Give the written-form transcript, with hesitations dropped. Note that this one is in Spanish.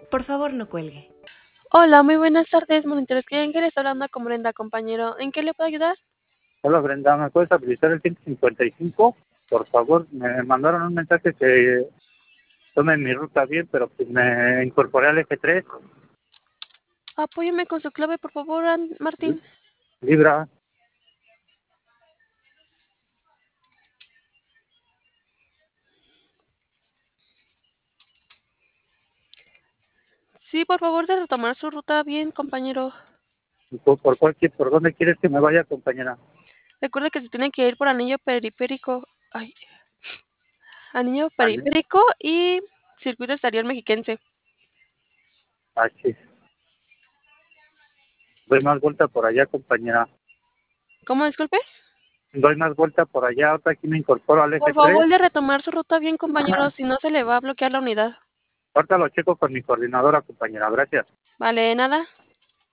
Por favor, no cuelgue. Hola, muy buenas tardes, monitores. ¿Quién que le está hablando con Brenda, compañero? ¿En qué le puedo ayudar? Hola Brenda, ¿me puedes habilitar el 155? Por favor, me mandaron un mensaje que tome mi ruta bien, pero pues me incorporé al eje 3, Apóyeme con su clave, por favor, Martín. Libra. Sí, por favor, de retomar su ruta bien, compañero. ¿Por dónde quieres que me vaya, compañera? Recuerde que se tiene que ir por anillo periférico. Ay, anillo Al- periférico y circuito exterior mexiquense. sí. Doy más vuelta por allá, compañera. ¿Cómo, disculpe? Doy más vuelta por allá, otra aquí me incorporo al Por eje 3. favor, de retomar su ruta bien, compañero, si no se le va a bloquear la unidad. Ahorita lo checo con mi coordinadora, compañera. Gracias. Vale, nada.